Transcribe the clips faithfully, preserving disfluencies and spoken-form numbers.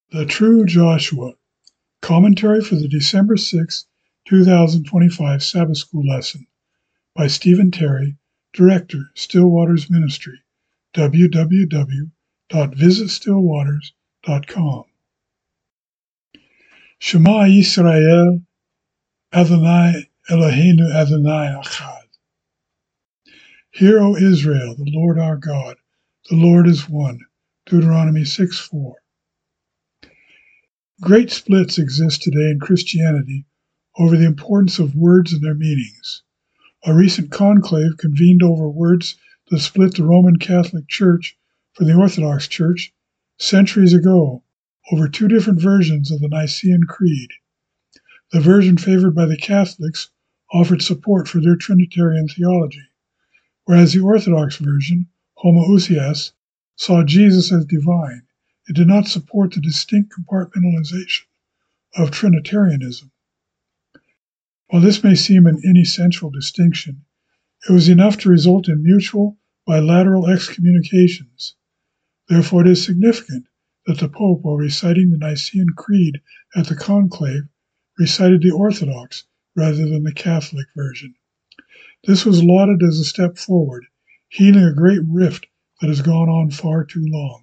The True Joshua, Commentary for the December sixth, two thousand twenty-five Sabbath School Lesson by Stephen Terry, Director, Stillwaters Ministry, w w w dot visit stillwaters dot com. Shema Yisrael, Adonai Eloheinu Adonai Echad. Hear, O Israel, the Lord our God, the Lord is one. Deuteronomy six four. Great splits exist today in Christianity over the importance of words and their meanings. A recent conclave convened over words that split the Roman Catholic Church from the Orthodox Church centuries ago over two different versions of the Nicene Creed. The version favored by the Catholics offered support for their Trinitarian theology, whereas the Orthodox version, homoousios, saw Jesus as divine. It did not support the distinct compartmentalization of Trinitarianism. While this may seem an inessential distinction, it was enough to result in mutual bilateral excommunications. Therefore, it is significant that the Pope, while reciting the Nicene Creed at the conclave, recited the Orthodox rather than the Catholic version. This was lauded as a step forward, healing a great rift that has gone on far too long.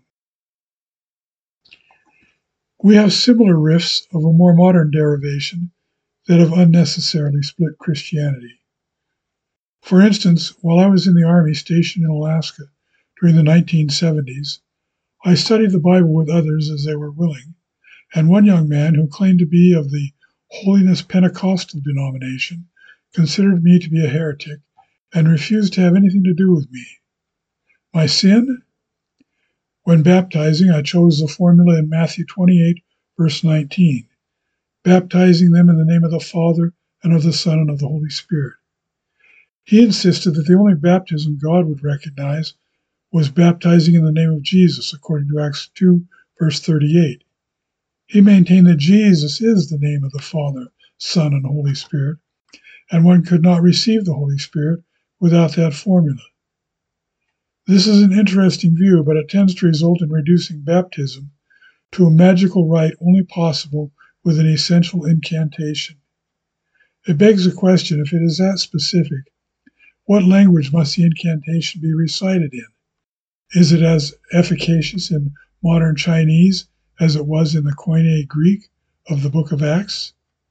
We have similar rifts of a more modern derivation that have unnecessarily split Christianity. For instance, while I was in the Army stationed in Alaska during the nineteen seventies, I studied the Bible with others as they were willing, and one young man who claimed to be of the Holiness Pentecostal denomination considered me to be a heretic and refused to have anything to do with me. My sin? When baptizing, I chose the formula in Matthew twenty-eight, verse nineteen, baptizing them in the name of the Father, and of the Son, and of the Holy Spirit. He insisted that the only baptism God would recognize was baptizing in the name of Jesus, according to Acts two, verse thirty-eight. He maintained that Jesus is the name of the Father, Son, and Holy Spirit, and one could not receive the Holy Spirit without that formula. This is an interesting view, but it tends to result in reducing baptism to a magical rite only possible with an essential incantation. It begs the question, if it is that specific, what language must the incantation be recited in? Is it as efficacious in modern Chinese as it was in the Koine Greek of the Book of Acts?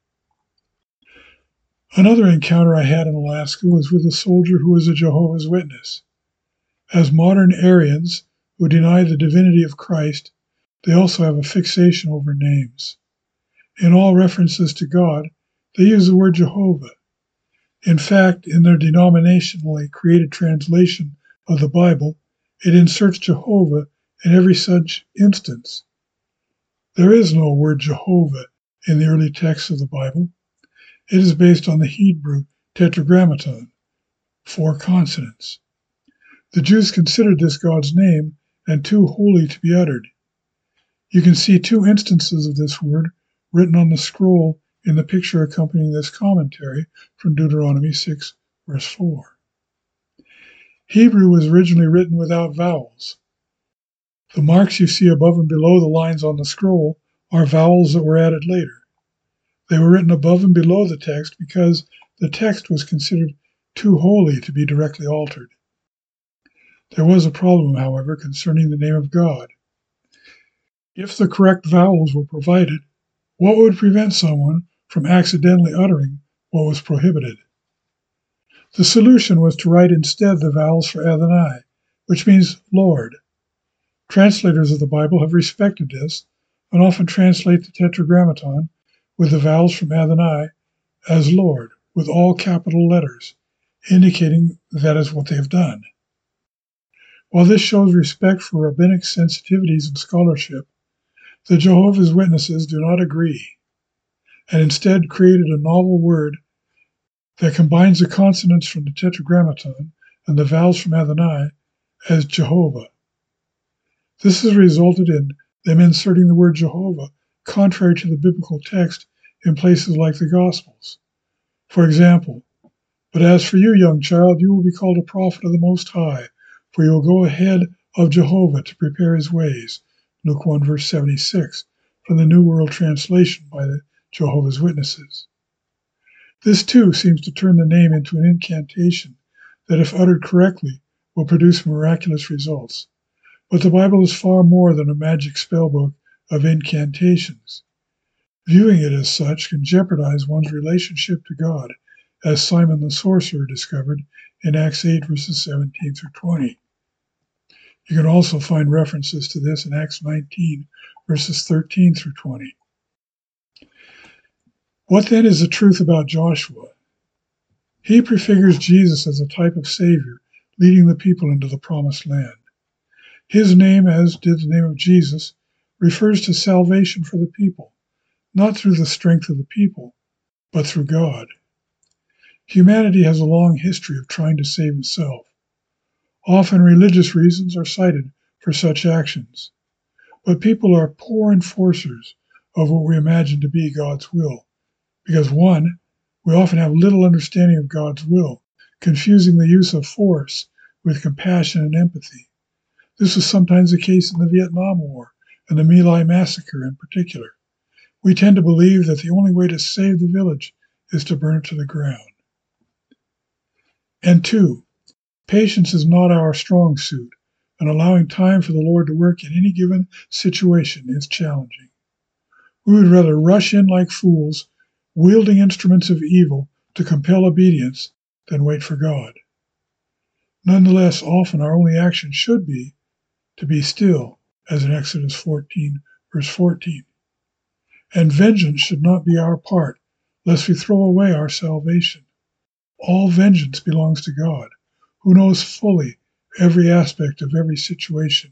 Another encounter I had in Alaska was with a soldier who was a Jehovah's Witness. As modern Arians who deny the divinity of Christ, they also have a fixation over names. In all references to God, they use the word Jehovah. In fact, in their denominationally created translation of the Bible, it inserts Jehovah in every such instance. There is no word Jehovah in the early texts of the Bible. It is based on the Hebrew tetragrammaton, four consonants. The Jews considered this God's name and too holy to be uttered. You can see two instances of this word written on the scroll in the picture accompanying this commentary from Deuteronomy six, verse four. Hebrew was originally written without vowels. The marks you see above and below the lines on the scroll are vowels that were added later. They were written above and below the text because the text was considered too holy to be directly altered. There was a problem, however, concerning the name of God. If the correct vowels were provided, what would prevent someone from accidentally uttering what was prohibited? The solution was to write instead the vowels for Adonai, which means Lord. Translators of the Bible have respected this and often translate the tetragrammaton with the vowels from Adonai as Lord, with all capital letters, indicating that is what they have done. While this shows respect for rabbinic sensitivities and scholarship, the Jehovah's Witnesses do not agree, and instead created a novel word that combines the consonants from the tetragrammaton and the vowels from Adonai as Jehovah. This has resulted in them inserting the word Jehovah contrary to the biblical text in places like the Gospels. For example, "But as for you, young child, you will be called a prophet of the Most High, for you will go ahead of Jehovah to prepare his ways." Luke one, verse seventy-six, from the New World Translation by the Jehovah's Witnesses. This too seems to turn the name into an incantation that, if uttered correctly, will produce miraculous results. But the Bible is far more than a magic spellbook of incantations. Viewing it as such can jeopardize one's relationship to God, as Simon the sorcerer discovered in Acts eight, verses seventeen through twenty. You can also find references to this in Acts nineteen, verses thirteen through twenty. What then is the truth about Joshua? He prefigures Jesus as a type of Savior, leading the people into the promised land. His name, as did the name of Jesus, refers to salvation for the people, not through the strength of the people, but through God. Humanity has a long history of trying to save itself. Often religious reasons are cited for such actions, but people are poor enforcers of what we imagine to be God's will, because one, we often have little understanding of God's will, confusing the use of force with compassion and empathy. This was sometimes the case in the Vietnam War and the My Lai massacre in particular. We tend to believe that the only way to save the village is to burn it to the ground. And two, patience is not our strong suit, and allowing time for the Lord to work in any given situation is challenging. We would rather rush in like fools, wielding instruments of evil to compel obedience, than wait for God. Nonetheless, often our only action should be to be still, as in Exodus fourteen, verse fourteen. And vengeance should not be our part, lest we throw away our salvation. All vengeance belongs to God, who knows fully every aspect of every situation.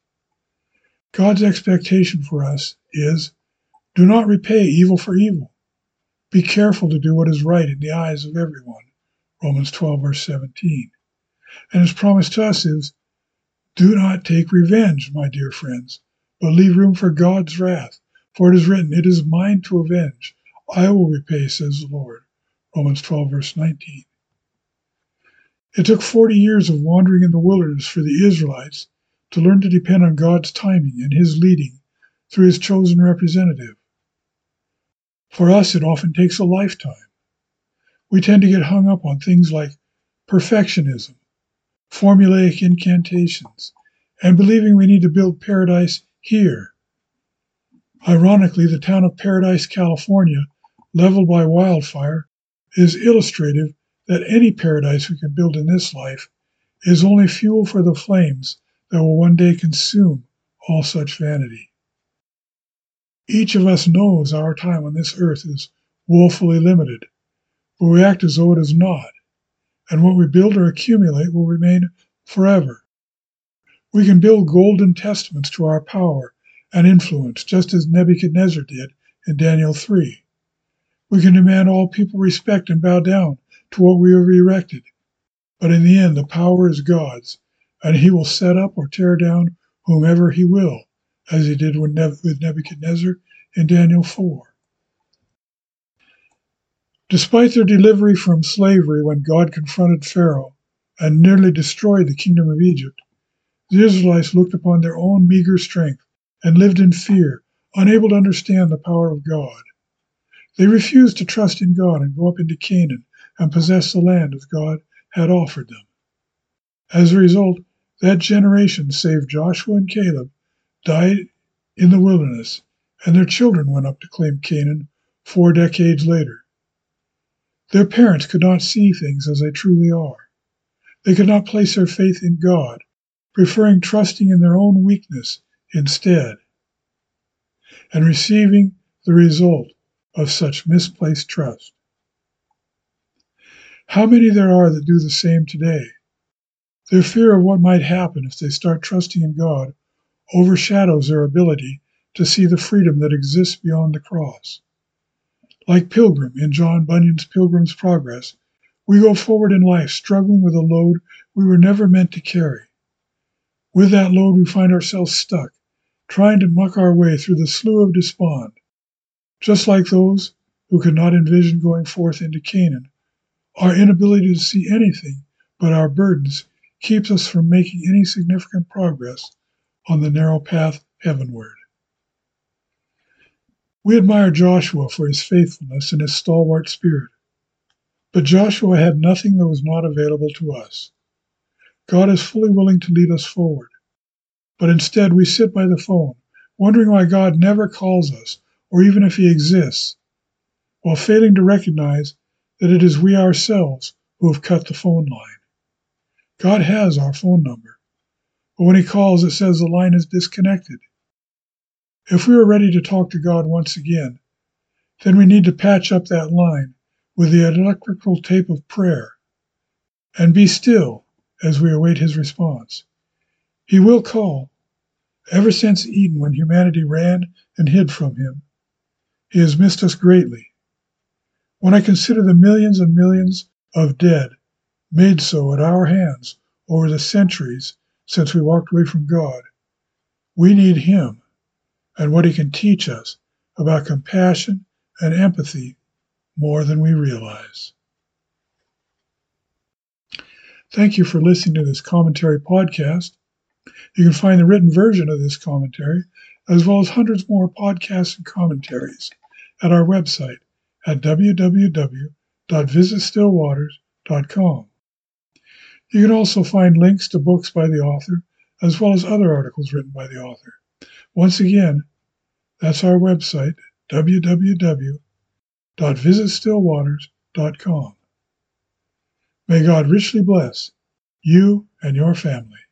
God's expectation for us is, do not repay evil for evil. Be careful to do what is right in the eyes of everyone, Romans twelve, verse seventeen. And his promise to us is, do not take revenge, my dear friends, but leave room for God's wrath. For it is written, it is mine to avenge. I will repay, says the Lord, Romans twelve, verse nineteen. It took forty years of wandering in the wilderness for the Israelites to learn to depend on God's timing and his leading through his chosen representative. For us, it often takes a lifetime. We tend to get hung up on things like perfectionism, formulaic incantations, and believing we need to build paradise here. Ironically, the town of Paradise, California, leveled by wildfire, is illustrative that any paradise we can build in this life is only fuel for the flames that will one day consume all such vanity. Each of us knows our time on this earth is woefully limited, but we act as though it is not, and what we build or accumulate will remain forever. We can build golden testaments to our power and influence, just as Nebuchadnezzar did in Daniel three. We can demand all people respect and bow down to what we have erected, but in the end the power is God's, and he will set up or tear down whomever he will, as he did with Nebuchadnezzar in Daniel four. Despite their delivery from slavery when God confronted Pharaoh and nearly destroyed the kingdom of Egypt, the Israelites looked upon their own meager strength and lived in fear, unable to understand the power of God. They refused to trust in God and go up into Canaan and possess the land that God had offered them. As a result, that generation, save Joshua and Caleb, died in the wilderness, and their children went up to claim Canaan four decades later. Their parents could not see things as they truly are. They could not place their faith in God, preferring trusting in their own weakness instead, and receiving the result of such misplaced trust. How many there are that do the same today? Their fear of what might happen if they start trusting in God overshadows their ability to see the freedom that exists beyond the cross. Like Pilgrim in John Bunyan's Pilgrim's Progress, we go forward in life struggling with a load we were never meant to carry. With that load, we find ourselves stuck, trying to muck our way through the slough of despond. Just like those who could not envision going forth into Canaan, our inability to see anything but our burdens keeps us from making any significant progress on the narrow path heavenward. We admire Joshua for his faithfulness and his stalwart spirit. But Joshua had nothing that was not available to us. God is fully willing to lead us forward. But instead we sit by the phone, wondering why God never calls us, or even if he exists, while failing to recognize that it is we ourselves who have cut the phone line. God has our phone number, but when he calls, it says the line is disconnected. If we are ready to talk to God once again, then we need to patch up that line with the electrical tape of prayer and be still as we await his response. He will call. Ever since Eden, when humanity ran and hid from him, he has missed us greatly. When I consider the millions and millions of dead made so at our hands over the centuries since we walked away from God, we need him and what he can teach us about compassion and empathy more than we realize. Thank you for listening to this commentary podcast. You can find the written version of this commentary, as well as hundreds more podcasts and commentaries, at our website at w w w dot visit still waters dot com. You can also find links to books by the author, as well as other articles written by the author. Once again, that's our website, w w w dot visit still waters dot com. May God richly bless you and your family.